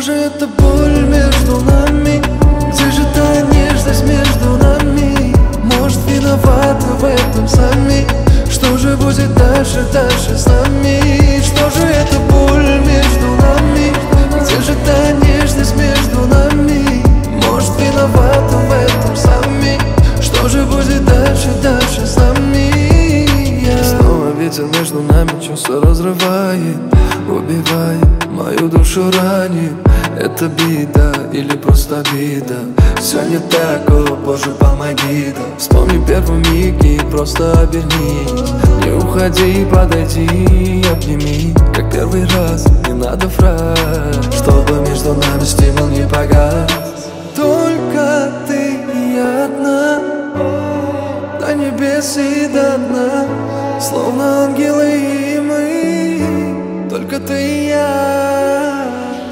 же это боль между нами? Где же та нежность между нами? Может, виноваты в этом сами? Что же будет дальше, дальше с нами? Что же это боль между нами? Где же та нежность между нами? Может, виноваты в этом сами? Что же будет дальше, дальше с нами? Снова ветер между нами чувства разрывает, убивает, мою душу ранит. Это беда или просто обида? Все не так, о боже, помоги, да. Вспомни первый миг и просто обернись. Не уходи, подойди, обними. Как первый раз, не надо фраз, чтобы между нами стимул не погас. Только ты и я одна, до небес и до дна, словно ангелы и мы, только ты и я.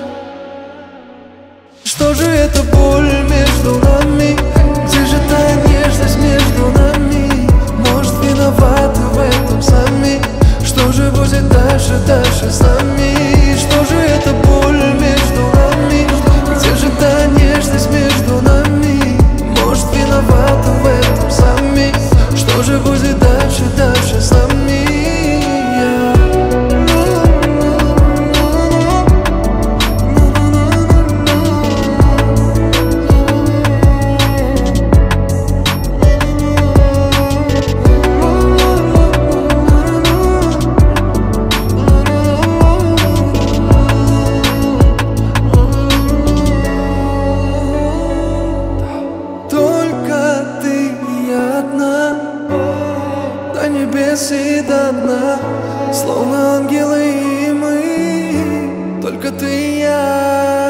Что же это боль между нами? Где же та нежность между нами? Может, виноваты в этом сами? Что же будет дальше, дальше с нами? Что же это боль между нами? Где же та нежность между нами? Может, виноваты в этом сами? Что же будет дальше, дальше с нами? До небес и до дна, словно ангелы и мы, только ты и я.